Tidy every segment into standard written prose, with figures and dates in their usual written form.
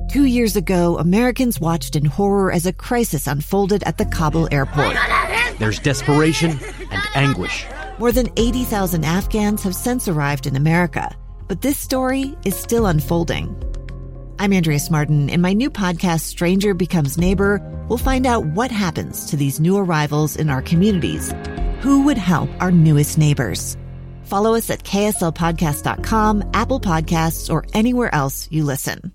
2 years ago, Americans watched in horror as a crisis unfolded at the Kabul airport. There's desperation and anguish. More than 80,000 Afghans have since arrived in America, but this story is still unfolding. I'm Andrea Martin. In my new podcast, Stranger Becomes Neighbor, we'll find out what happens to these new arrivals in our communities. Who would help our newest neighbors? Follow us at kslpodcast.com, Apple Podcasts, or anywhere else you listen.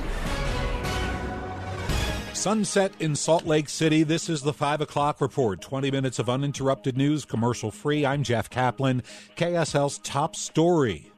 Sunset in Salt Lake City. This is the 5 o'clock report. 20 minutes of uninterrupted news, commercial free. I'm Jeff Kaplan. KSL's top story.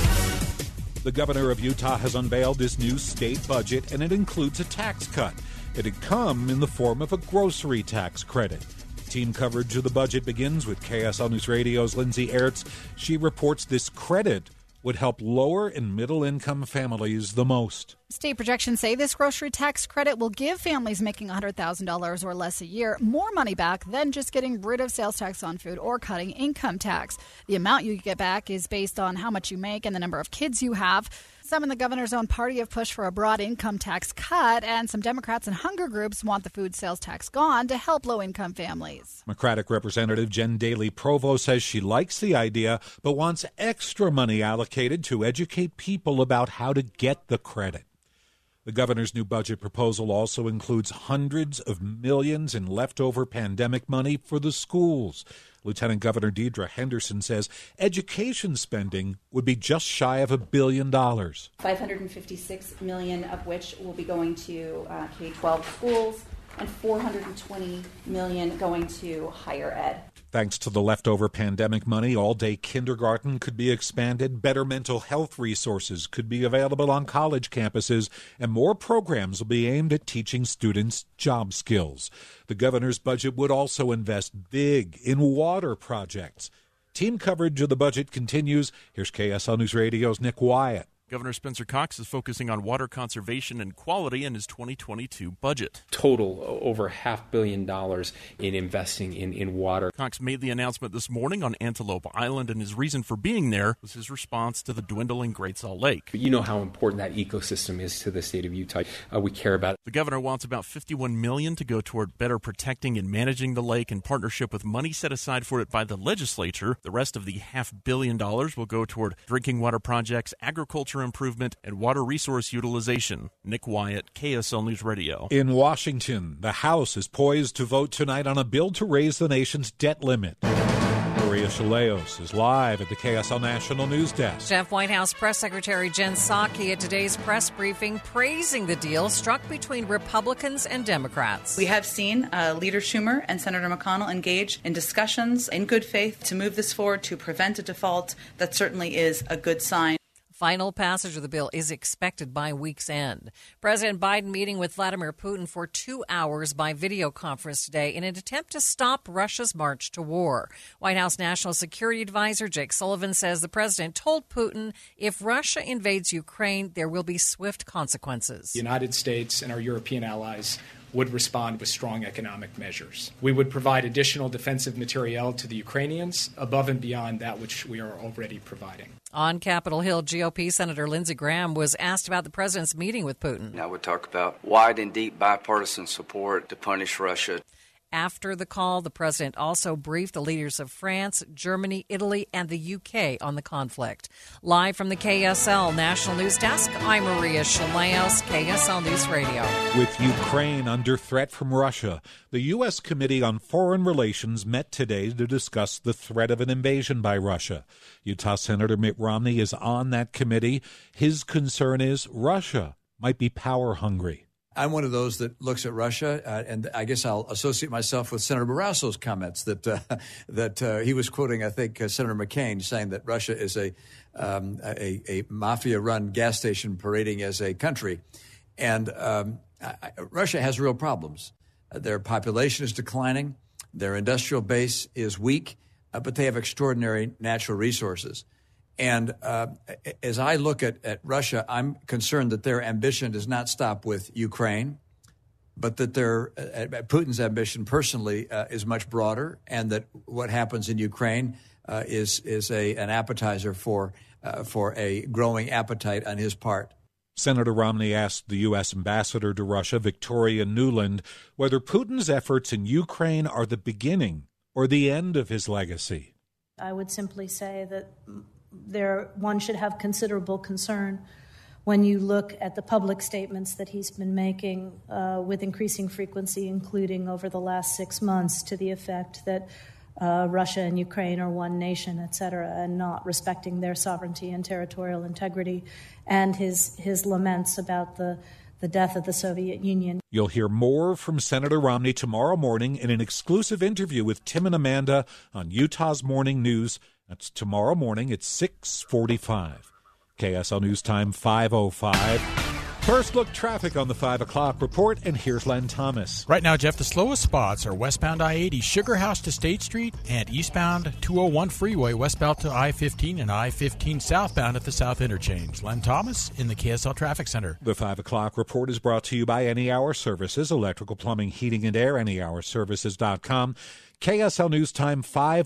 The governor of Utah has unveiled his new state budget, and it includes a tax cut. It'd come in the form of a grocery tax credit. Team coverage of the budget begins with KSL News Radio's Lindsay Ertz. She reports this credit would help lower and middle-income families the most. State projections say this grocery tax credit will give families making $100,000 or less a year more money back than just getting rid of sales tax on food or cutting income tax. The amount you get back is based on how much you make and the number of kids you have. Some in the governor's own party have pushed for a broad income tax cut, and some Democrats and hunger groups want the food sales tax gone to help low-income families. Democratic Representative Jen Daly Provo says she likes the idea, but wants extra money allocated to educate people about how to get the credit. The governor's new budget proposal also includes hundreds of millions in leftover pandemic money for the schools. Lieutenant Governor Deidre Henderson says education spending would be just shy of $1 billion. $556 million of which will be going to K-12 schools and $420 million going to higher ed. Thanks to the leftover pandemic money, all-day kindergarten could be expanded, better mental health resources could be available on college campuses, and more programs will be aimed at teaching students job skills. The governor's budget would also invest big in water projects. Team coverage of the budget continues. Here's KSL News Radio's Nick Wyatt. Governor Spencer Cox is focusing on water conservation and quality in his 2022 budget. Total over $500 million in investing in water. Cox made the announcement this morning on Antelope Island, and his reason for being there was his response to the dwindling Great Salt Lake. You know how important that ecosystem is to the state of Utah. We care about it. The governor wants about $51 million to go toward better protecting and managing the lake in partnership with money set aside for it by the legislature. The rest of the $500 million will go toward drinking water projects, agriculture improvement, and water resource utilization. Nick Wyatt, KSL News Radio. In Washington, the House is poised to vote tonight on a bill to raise the nation's debt limit. Maria Chaleos is live at the KSL National News Desk. Jeff, White House Press Secretary Jen Psaki at today's press briefing praising the deal struck between Republicans and Democrats. We have seen Leader Schumer and Senator McConnell engage in discussions in good faith to move this forward to prevent a default. That certainly is a good sign. Final passage of the bill is expected by week's end. President Biden meeting with Vladimir Putin for 2 hours by video conference today in an attempt to stop Russia's march to war. White House National Security Advisor Jake Sullivan says the president told Putin if Russia invades Ukraine, there will be swift consequences. The United States and our European allies would respond with strong economic measures. We would provide additional defensive materiel to the Ukrainians above and beyond that which we are already providing. On Capitol Hill, GOP Senator Lindsey Graham was asked about the president's meeting with Putin. I would talk about wide and deep bipartisan support to punish Russia. After the call, the president also briefed the leaders of France, Germany, Italy, and the UK on the conflict. Live from the KSL National News Desk, I'm Maria Chaleos, KSL News Radio. With Ukraine under threat from Russia, the U.S. Committee on Foreign Relations met today to discuss the threat of an invasion by Russia. Utah Senator Mitt Romney is on that committee. His concern is Russia might be power hungry. I'm one of those that looks at Russia, and I guess I'll associate myself with Senator Barrasso's comments that he was quoting, I think, Senator McCain, saying that Russia is a mafia-run gas station parading as a country. And Russia has real problems. Their population is declining. Their industrial base is weak, but they have extraordinary natural resources. And as I look at Russia, I'm concerned that their ambition does not stop with Ukraine, but that Putin's ambition personally is much broader, and that what happens in Ukraine is an appetizer for a growing appetite on his part. Senator Romney asked the U.S. ambassador to Russia, Victoria Nuland, whether Putin's efforts in Ukraine are the beginning or the end of his legacy. I would simply say that one should have considerable concern when you look at the public statements that he's been making with increasing frequency, including over the last 6 months, to the effect that Russia and Ukraine are one nation, et cetera, and not respecting their sovereignty and territorial integrity, and his laments about the death of the Soviet Union. You'll hear more from Senator Romney tomorrow morning in an exclusive interview with Tim and Amanda on Utah's Morning News. That's tomorrow morning at 6:45. KSL News Time 5:05. First look traffic on the 5 o'clock report, and here's Len Thomas. Right now, Jeff, the slowest spots are westbound I-80 Sugar House to State Street and eastbound 201 Freeway westbound to I-15 and I-15 southbound at the South Interchange. Len Thomas in the KSL Traffic Center. The 5 o'clock report is brought to you by Any Hour Services, electrical, plumbing, heating, and air, anyhourservices.com. KSL News Time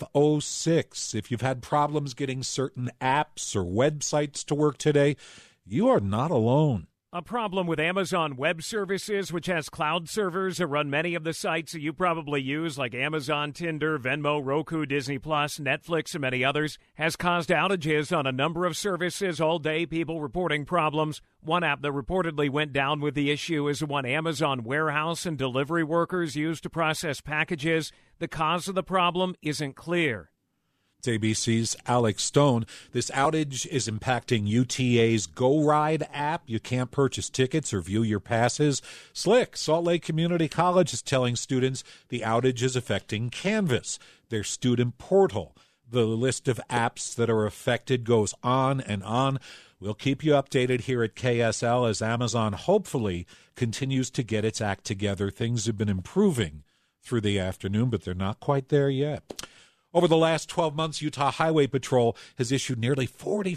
5:06. If you've had problems getting certain apps or websites to work today, you are not alone. A problem with Amazon Web Services, which has cloud servers that run many of the sites that you probably use, like Amazon, Tinder, Venmo, Roku, Disney+, Netflix, and many others, has caused outages on a number of services all day, people reporting problems. One app that reportedly went down with the issue is the one Amazon warehouse and delivery workers use to process packages. The cause of the problem isn't clear. It's ABC's Alex Stone. This outage is impacting UTA's Go Ride app. You can't purchase tickets or view your passes. Slick, Salt Lake Community College is telling students the outage is affecting Canvas, their student portal. The list of apps that are affected goes on and on. We'll keep you updated here at KSL as Amazon hopefully continues to get its act together. Things have been improving through the afternoon, but they're not quite there yet. Over the last 12 months, Utah Highway Patrol has issued nearly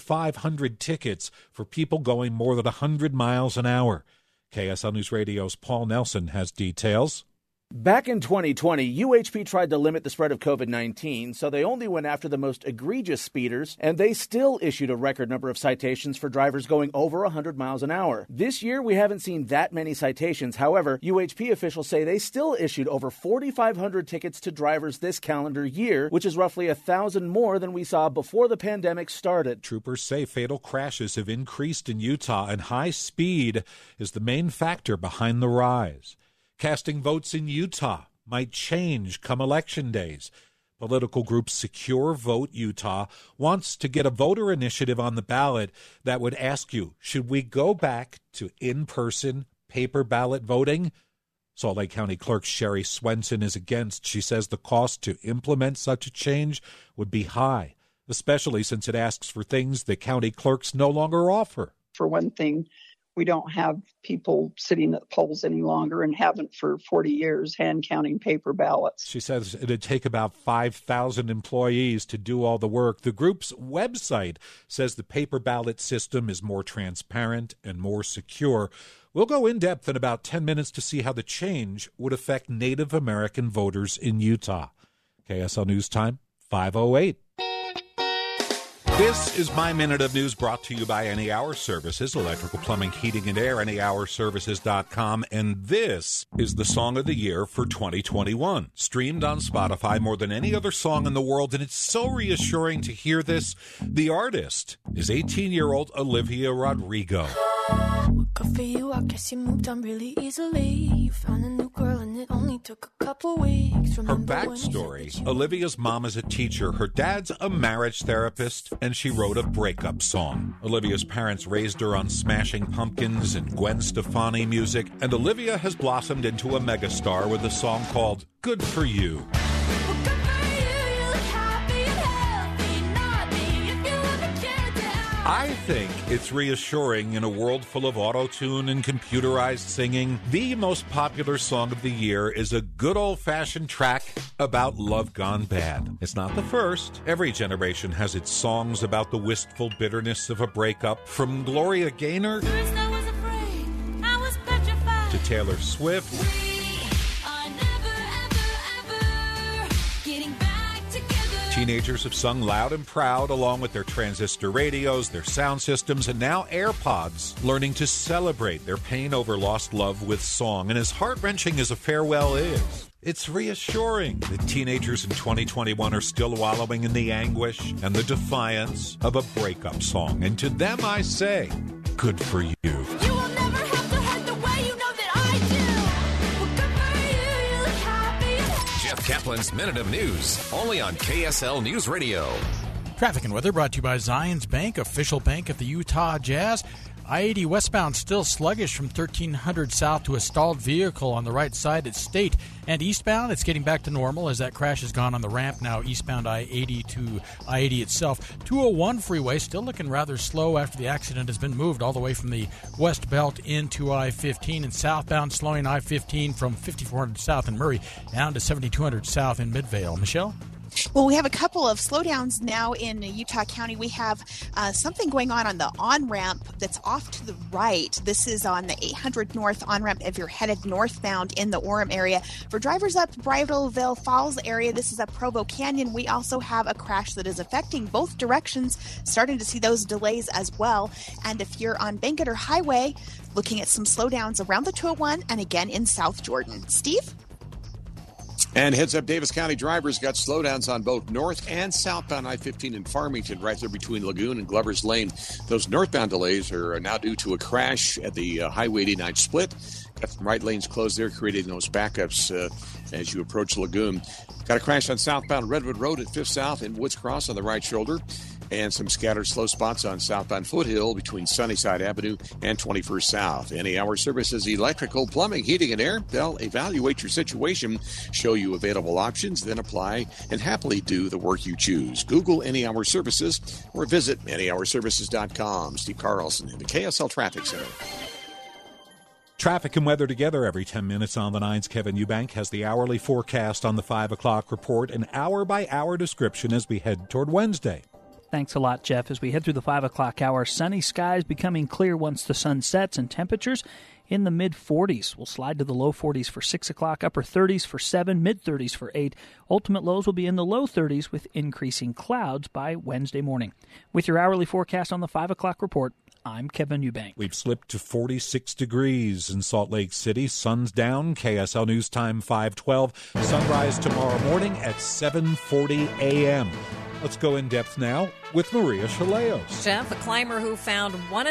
4,500 tickets for people going more than 100 miles an hour. KSL News Radio's Paul Nelson has details. Back in 2020, UHP tried to limit the spread of COVID-19, so they only went after the most egregious speeders, and they still issued a record number of citations for drivers going over 100 miles an hour. This year, we haven't seen that many citations. However, UHP officials say they still issued over 4,500 tickets to drivers this calendar year, which is roughly 1,000 more than we saw before the pandemic started. Troopers say fatal crashes have increased in Utah, and high speed is the main factor behind the rise. Casting votes in Utah might change come election days. Political group Secure Vote Utah wants to get a voter initiative on the ballot that would ask you, should we go back to in-person paper ballot voting? Salt Lake County Clerk Sherry Swenson is against. She says the cost to implement such a change would be high, especially since it asks for things that county clerks no longer offer. For one thing, we don't have people sitting at the polls any longer and haven't for 40 years hand counting paper ballots. She says it'd take about 5,000 employees to do all the work. The group's website says the paper ballot system is more transparent and more secure. We'll go in depth in about 10 minutes to see how the change would affect Native American voters in Utah. KSL News Time, 5:08. This is My Minute of News, brought to you by Any Hour Services, electrical, plumbing, heating, and air, anyhourservices.com. And this is the song of the year for 2021. Streamed on Spotify more than any other song in the world, and it's so reassuring to hear this. The artist is 18-year-old Olivia Rodrigo. Good for you, I guess you moved on really easily. You found a new girl and it only took a couple weeks. Her backstory: Olivia's mom is a teacher, her dad's a marriage therapist, and she wrote a breakup song. Olivia's parents raised her on Smashing Pumpkins and Gwen Stefani music, and Olivia has blossomed into a megastar with a song called Good For You. I think it's reassuring in a world full of auto-tune and computerized singing. The most popular song of the year is a good old-fashioned track about love gone bad. It's not the first. Every generation has its songs about the wistful bitterness of a breakup, from Gloria Gaynor to Taylor Swift, Teenagers have sung loud and proud along with their transistor radios, their sound systems, and now AirPods, learning to celebrate their pain over lost love with song. And as heart-wrenching as a farewell is, it's reassuring that teenagers in 2021 are still wallowing in the anguish and the defiance of a breakup song. And to them I say, good for you. You will never have to hurt the way you know that I do. Well, good for you, you look happy. Jeff Kaplan's Minute of News, only on KSL News Radio. Traffic and weather brought to you by Zions Bank, official bank of the Utah Jazz. I-80 westbound still sluggish from 1300 south to a stalled vehicle on the right side at State. And eastbound, it's getting back to normal as that crash has gone on the ramp now eastbound I-80 to I-80 itself. 201 freeway still looking rather slow after the accident has been moved all the way from the west belt into I-15. And southbound slowing I-15 from 5400 south in Murray down to 7200 south in Midvale. Michelle? Well, we have a couple of slowdowns now in Utah County. We have something going on the on-ramp that's off to the right. This is on the 800 North on-ramp if you're headed northbound in the Orem area. For drivers up Bridalveil Falls area, this is up Provo Canyon. We also have a crash that is affecting both directions, starting to see those delays as well. And if you're on Banketer Highway, looking at some slowdowns around the 201 and again in South Jordan. Steve? And heads up, Davis County drivers got slowdowns on both north and southbound I-15 in Farmington, right there between Lagoon and Glover's Lane. Those northbound delays are now due to a crash at the Highway 89 split. Got some right lanes closed there, creating those backups as you approach Lagoon. Got a crash on southbound Redwood Road at 5th South and Woods Cross on the right shoulder. And some scattered slow spots on southbound Foothill between Sunnyside Avenue and 21st South. Any Hour Services, electrical, plumbing, heating, and air. They'll evaluate your situation, show you available options, then apply and happily do the work you choose. Google Any Hour Services or visit anyhourservices.com. Steve Carlson in the KSL Traffic Center. Traffic and weather together every 10 minutes on the 9's. Kevin Eubank has the hourly forecast on the 5 o'clock report, an hour-by-hour description as we head toward Wednesday. Thanks a lot, Jeff. As we head through the 5 o'clock hour, sunny skies becoming clear once the sun sets, and temperatures in the mid-40s. We'll slide to the low 40s for 6 o'clock, upper 30s for 7, mid-30s for 8. Ultimate lows will be in the low 30s with increasing clouds by Wednesday morning. With your hourly forecast on the 5 o'clock report, I'm Kevin Eubank. We've slipped to 46 degrees in Salt Lake City. Sun's down. KSL News Time 5:12. Sunrise tomorrow morning at 7:40 a.m. Let's go in depth now with Maria Chaleos. Jeff, a climber who found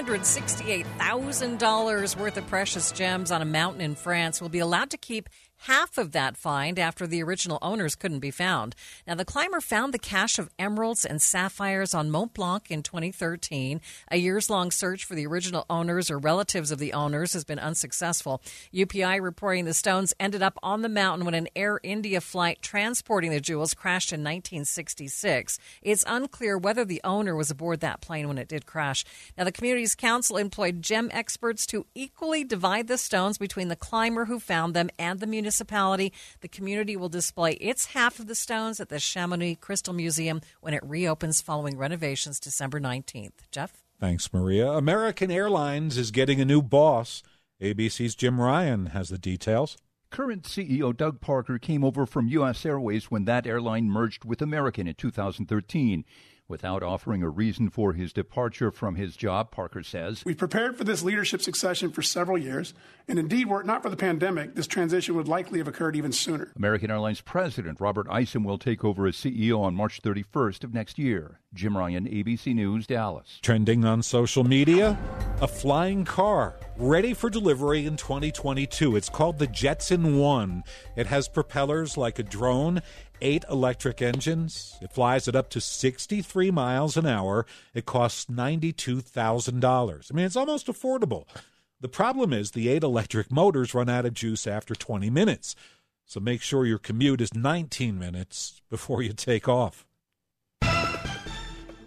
$168,000 worth of precious gems on a mountain in France will be allowed to keep half of that find after the original owners couldn't be found. Now, the climber found the cache of emeralds and sapphires on Mont Blanc in 2013. A years-long search for the original owners or relatives of the owners has been unsuccessful. UPI reporting the stones ended up on the mountain when an Air India flight transporting the jewels crashed in 1966. It's unclear whether the owner was aboard that plane when it did crash. Now, the community's council employed gem experts to equally divide the stones between the climber who found them and the municipality. The community will display its half of the stones at the Chamonix Crystal Museum when it reopens following renovations December 19th. Jeff? Thanks, Maria. American Airlines is getting a new boss. ABC's Jim Ryan has the details. Current CEO Doug Parker came over from U.S. Airways when that airline merged with American in 2013. Without offering a reason for his departure from his job, Parker says, "We prepared for this leadership succession for several years, and indeed, were it not for the pandemic, this transition would likely have occurred even sooner." American Airlines President Robert Isom will take over as CEO on March 31st of next year. Jim Ryan, ABC News, Dallas. Trending on social media, a flying car ready for delivery in 2022. It's called the Jetson 1. It has propellers like a drone, 8 electric engines. It flies at up to 63 miles an hour. It costs $92,000. I mean, it's almost affordable. The problem is the 8 electric motors run out of juice after 20 minutes. So make sure your commute is 19 minutes before you take off.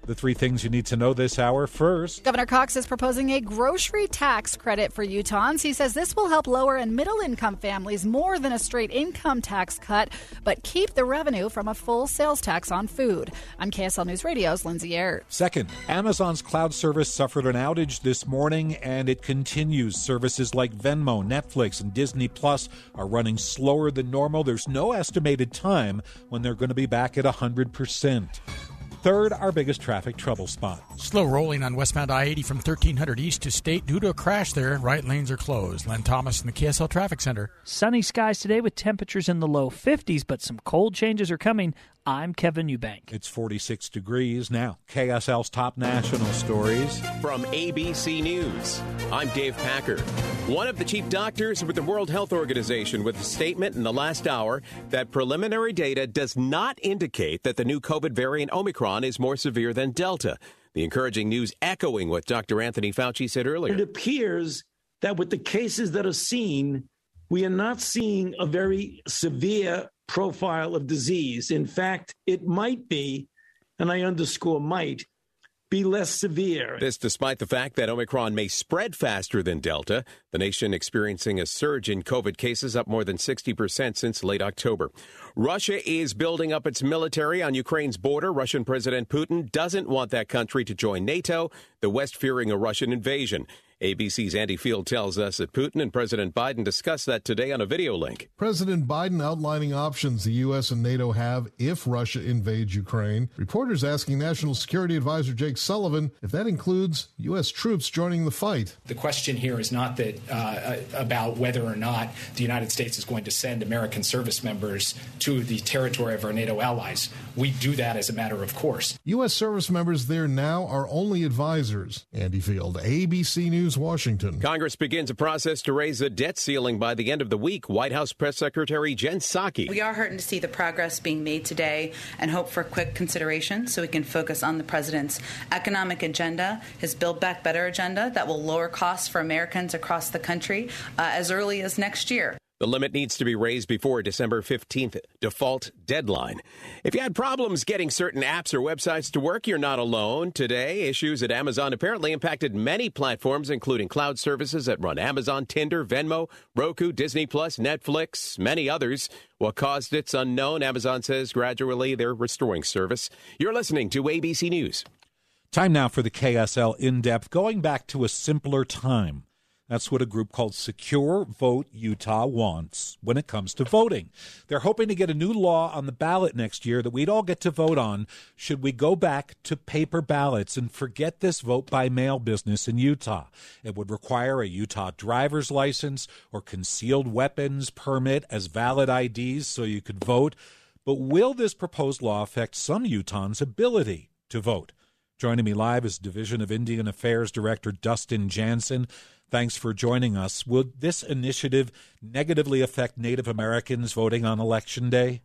The three things you need to know this hour. First, Governor Cox is proposing a grocery tax credit for Utahns. He says this will help lower and middle-income families more than a straight income tax cut, but keep the revenue from a full sales tax on food. I'm KSL News Radio's Lindsay Ayers. Second, Amazon's cloud service suffered an outage this morning, and it continues. Services like Venmo, Netflix, and Disney Plus are running slower than normal. There's no estimated time when they're going to be back at 100%. Third, our biggest traffic trouble spot. Slow rolling on westbound I-80 from 1300 east to State due to a crash there. Right lanes are closed. Len Thomas in the KSL Traffic Center. Sunny skies today with temperatures in the low 50s, but some cold changes are coming. I'm Kevin Eubank. It's 46 degrees now. KSL's top national stories. From ABC News, I'm Dave Packer. One of the chief doctors with the World Health Organization with a statement in the last hour that preliminary data does not indicate that the new COVID variant Omicron is more severe than Delta. The encouraging news echoing what Dr. Anthony Fauci said earlier. It appears that with the cases that are seen, we are not seeing a very severe profile of disease. In fact, it might be, and I underscore might, be less severe. This despite the fact that Omicron may spread faster than Delta. The nation experiencing a surge in COVID cases, up more than 60% since late October. Russia is building up its military on Ukraine's border. Russian President Putin doesn't want that country to join NATO, the West fearing a Russian invasion. ABC's Andy Field tells us that Putin and President Biden discussed that today on a video link. President Biden outlining options the U.S. and NATO have if Russia invades Ukraine. Reporters asking National Security Advisor Jake Sullivan if that includes U.S. troops joining the fight. The question here is not that about whether or not the United States is going to send American service members to the territory of our NATO allies. We do that as a matter of course. U.S. service members there now are only advisors. Andy Field, ABC News, Washington. Congress begins a process to raise the debt ceiling by the end of the week. White House Press Secretary Jen Psaki. We are heartened to see the progress being made today and hope for quick consideration so we can focus on the president's economic agenda, his Build Back Better agenda that will lower costs for Americans across the country as early as next year. The limit needs to be raised before December 15th default deadline. If you had problems getting certain apps or websites to work, you're not alone. Today, issues at Amazon apparently impacted many platforms, including cloud services that run Amazon, Tinder, Venmo, Roku, Disney Plus, Netflix, many others. What caused it's unknown. Amazon says gradually they're restoring service. You're listening to ABC News. Time now for the KSL In-Depth, going back to a simpler time. That's what a group called Secure Vote Utah wants when it comes to voting. They're hoping to get a new law on the ballot next year that we'd all get to vote on should we go back to paper ballots and forget this vote by mail business in Utah. It would require a Utah driver's license or concealed weapons permit as valid IDs so you could vote. But will this proposed law affect some Utahns' ability to vote? Joining me live is Division of Indian Affairs Director Dustin Jansen. Thanks for joining us. Will this initiative negatively affect Native Americans voting on Election Day?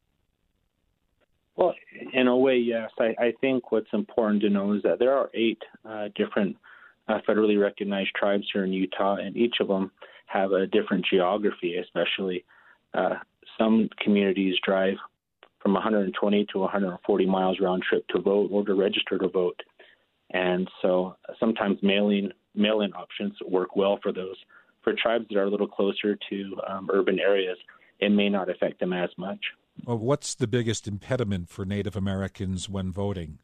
Well, in a way, yes. I think what's important to know is that there are 8 different federally recognized tribes here in Utah, and each of them have a different geography, especially some communities drive from 120 to 140 miles round trip to vote or to register to vote. And so sometimes mail-in options work well for those. For tribes that are a little closer to urban areas, it may not affect them as much. Well, what's the biggest impediment for Native Americans when voting?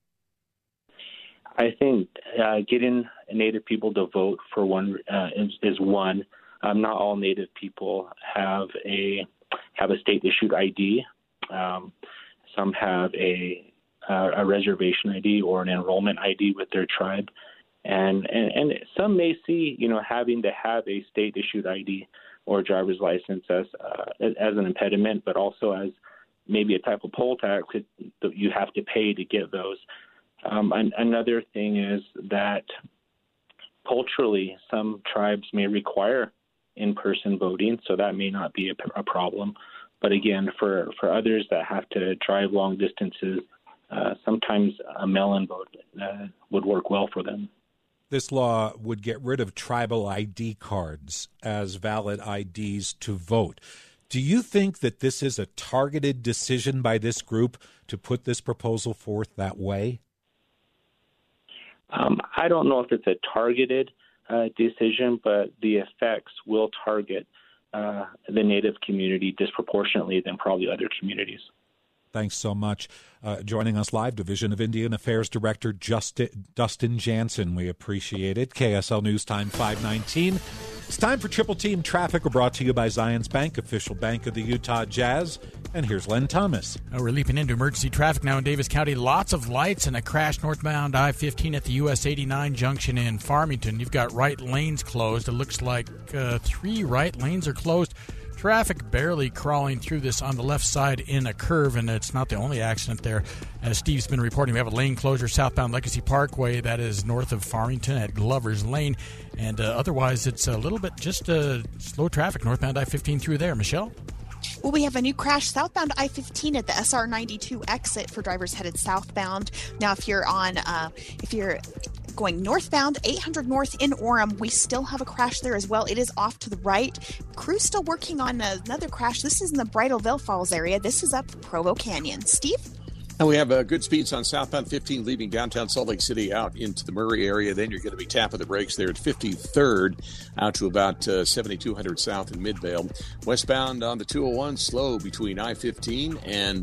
I think getting Native people to vote for one is one. Not all Native people have a state-issued ID. Some have a reservation ID or an enrollment ID with their tribe. And some may see, having to have a state-issued ID or driver's license as an impediment, but also as maybe a type of poll tax that you have to pay to get those. Another thing is that culturally, some tribes may require in-person voting, so that may not be a problem. But again, for others that have to drive long distances, sometimes a mail-in vote would work well for them. This law would get rid of tribal ID cards as valid IDs to vote. Do you think that this is a targeted decision by this group to put this proposal forth that way? I don't know if it's a targeted decision, but the effects will target the Native community disproportionately than probably other communities. Thanks so much. Joining us live, Division of Indian Affairs Director Dustin Jansen. We appreciate it. KSL News Time 5:19. It's time for Triple Team Traffic. We're brought to you by Zions Bank, official bank of the Utah Jazz. And here's Len Thomas. We're leaping into emergency traffic now in Davis County. Lots of lights and a crash northbound I-15 at the US 89 junction in Farmington. You've got right lanes closed. It looks like 3 right lanes are closed. Traffic barely crawling through this on the left side in a curve, and it's not the only accident there. As Steve's been reporting, we have a lane closure southbound Legacy Parkway that is north of Farmington at Glover's Lane. And otherwise, it's a little bit just slow traffic northbound I-15 through there. Michelle? Well, we have a new crash southbound I-15 at the SR92 exit for drivers headed southbound. Now, if you're going northbound, 800 North in Orem, we still have a crash there as well. It is off to the right. Crew's still working on another crash. This is in the Bridalveil Falls area. This is up Provo Canyon. Steve? And we have good speeds on southbound 15 leaving downtown Salt Lake City out into the Murray area. Then you're going to be tapping the brakes there at 53rd out to about 7200 south in Midvale. Westbound on the 201, slow between I-15 and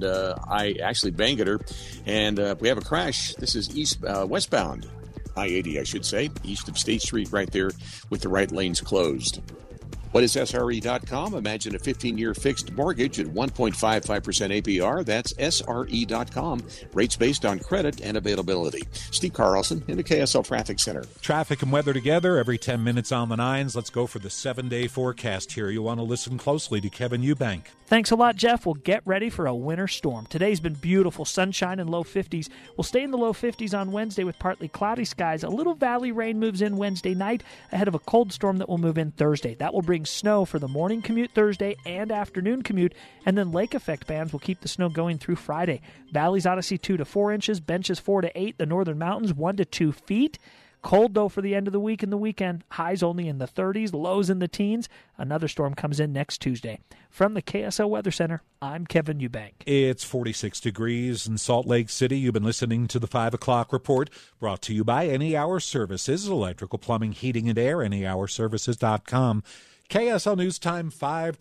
Bangerter. And we have a crash. This is westbound I-80, I should say, east of State Street right there with the right lanes closed. What is SRE.com? Imagine a 15-year fixed mortgage at 1.55% APR. That's SRE.com. Rates based on credit and availability. Steve Carlson in the KSL Traffic Center. Traffic and weather together every 10 minutes on the nines. Let's go for the 7-day forecast here. You want to listen closely to Kevin Eubank. Thanks a lot, Jeff. We'll get ready for a winter storm. Today's been beautiful. Sunshine and low 50s. We'll stay in the low 50s on Wednesday with partly cloudy skies. A little valley rain moves in Wednesday night ahead of a cold storm that will move in Thursday. That will bring snow for the morning commute Thursday and afternoon commute, and then lake effect bands will keep the snow going through Friday. Valleys ought to see 2 to 4 inches, benches 4 to 8, the northern mountains 1 to 2 feet. Cold, though, for the end of the week and the weekend. Highs only in the 30s, lows in the teens. Another storm comes in next Tuesday. From the KSL Weather Center, I'm Kevin Eubank. It's 46 degrees in Salt Lake City. You've been listening to the 5 o'clock report, brought to you by Any Hour Services, electrical, plumbing, heating, and air, anyhourservices.com. KSL News Time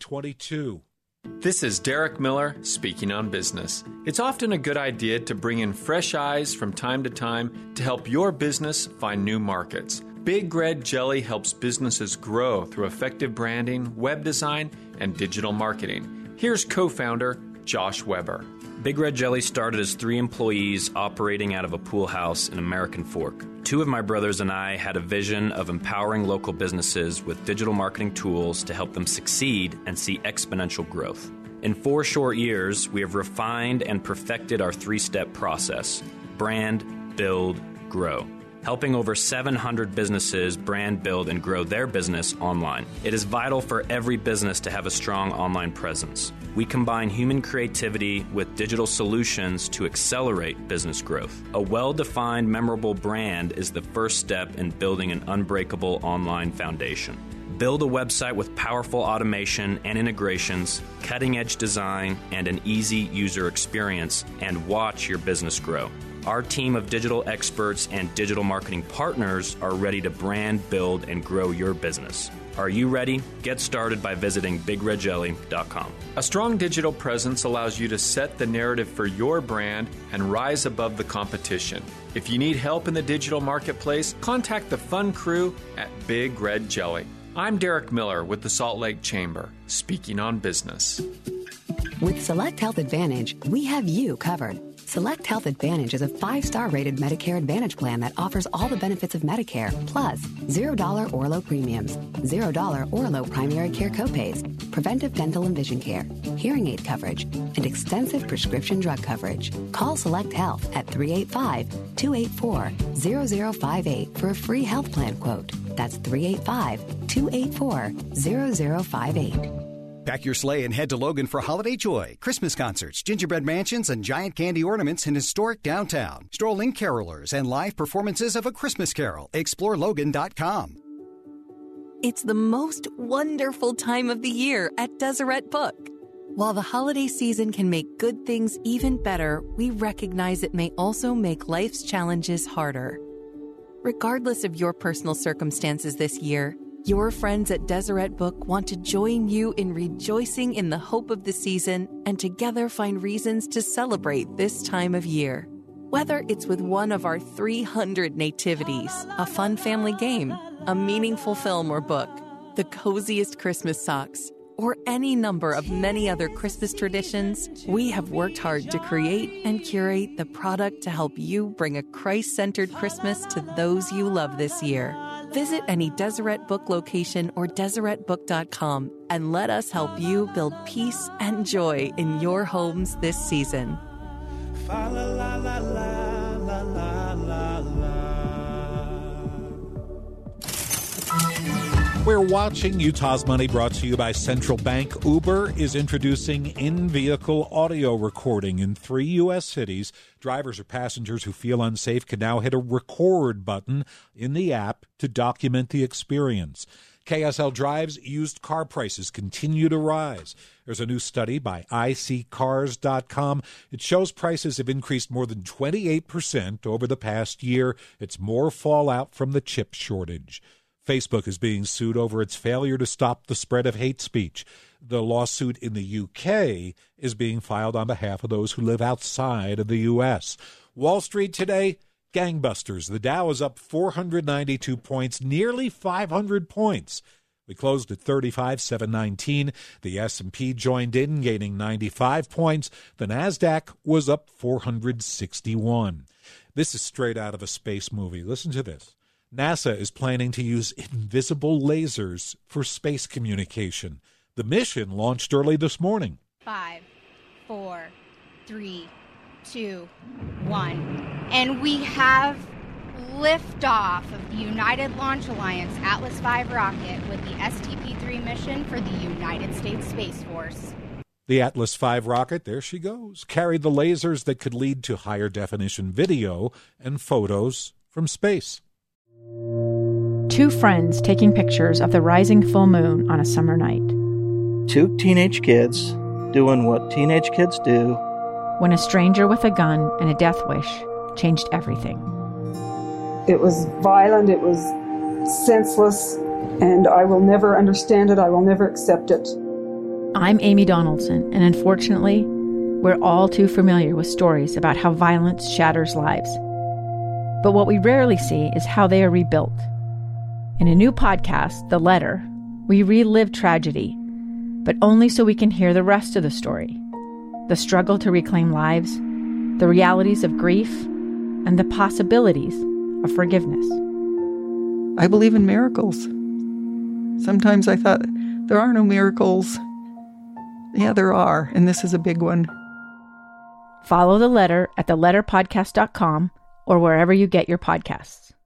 5:22. This is Derek Miller speaking on business. It's often a good idea to bring in fresh eyes from time to time to help your business find new markets. Big Red Jelly helps businesses grow through effective branding, web design, and digital marketing. Here's co-founder Josh Weber. Big Red Jelly started as 3 employees operating out of a pool house in American Fork. 2 of my brothers and I had a vision of empowering local businesses with digital marketing tools to help them succeed and see exponential growth. In 4 short years, we have refined and perfected our 3-step process: brand, build, grow, helping over 700 businesses brand, build, and grow their business online. It is vital for every business to have a strong online presence. We combine human creativity with digital solutions to accelerate business growth. A well-defined, memorable brand is the first step in building an unbreakable online foundation. Build a website with powerful automation and integrations, cutting-edge design, and an easy user experience, and watch your business grow. Our team of digital experts and digital marketing partners are ready to brand, build, and grow your business. Are you ready? Get started by visiting BigRedJelly.com. A strong digital presence allows you to set the narrative for your brand and rise above the competition. If you need help in the digital marketplace, contact the fun crew at Big Red Jelly. I'm Derek Miller with the Salt Lake Chamber, speaking on business. With Select Health Advantage, we have you covered. Select Health Advantage is a 5-star rated Medicare Advantage plan that offers all the benefits of Medicare, plus $0 or low premiums, $0 or low primary care copays, preventive dental and vision care, hearing aid coverage, and extensive prescription drug coverage. Call Select Health at 385-284-0058 for a free health plan quote. That's 385-284-0058. Pack your sleigh and head to Logan for holiday joy. Christmas concerts, gingerbread mansions, and giant candy ornaments in historic downtown. Strolling carolers and live performances of A Christmas Carol. Explore Logan.com. It's the most wonderful time of the year at Deseret Book. While the holiday season can make good things even better, we recognize it may also make life's challenges harder. regardless of your personal circumstances this year, your friends at Deseret Book want to join you in rejoicing in the hope of the season and together find reasons to celebrate this time of year. Whether it's with one of our 300 nativities, a fun family game, a meaningful film or book, the coziest Christmas socks, or any number of many other Christmas traditions, we have worked hard to create and curate the product to help you bring a Christ-centered Christmas to those you love this year. Visit any Deseret Book location or DeseretBook.com and let us help you build peace and joy in your homes this season. Fa la la la la la la la la. We're watching Utah's Money, brought to you by Central Bank. Uber is introducing in-vehicle audio recording in 3 U.S. cities. Drivers or passengers who feel unsafe can now hit a record button in the app to document the experience. KSL Drive's used car prices continue to rise. There's a new study by iSeeCars.com. It shows prices have increased more than 28% over the past year. It's more fallout from the chip shortage. Facebook is being sued over its failure to stop the spread of hate speech. The lawsuit in the UK is being filed on behalf of those who live outside of the U.S. Wall Street today, gangbusters. The Dow is up 492 points, nearly 500 points. We closed at 35,719. The S&P joined in, gaining 95 points. The NASDAQ was up 461. This is straight out of a space movie. Listen to this. NASA is planning to use invisible lasers for space communication. The mission launched early this morning. 5, 4, 3, 2, 1. And we have liftoff of the United Launch Alliance Atlas V rocket with the STP-3 mission for the United States Space Force. The Atlas V rocket, there she goes, carried the lasers that could lead to higher definition video and photos from space. Two friends taking pictures of the rising full moon on a summer night. Two teenage kids doing what teenage kids do. When a stranger with a gun and a death wish changed everything. It was violent, it was senseless, and I will never understand it, I will never accept it. I'm Amy Donaldson, and unfortunately, we're all too familiar with stories about how violence shatters lives. But what we rarely see is how they are rebuilt. In a new podcast, The Letter, we relive tragedy, but only so we can hear the rest of the story. The struggle to reclaim lives, the realities of grief, and the possibilities of forgiveness. I believe in miracles. Sometimes I thought, there are no miracles. Yeah, there are, and this is a big one. Follow The Letter at theletterpodcast.com or wherever you get your podcasts.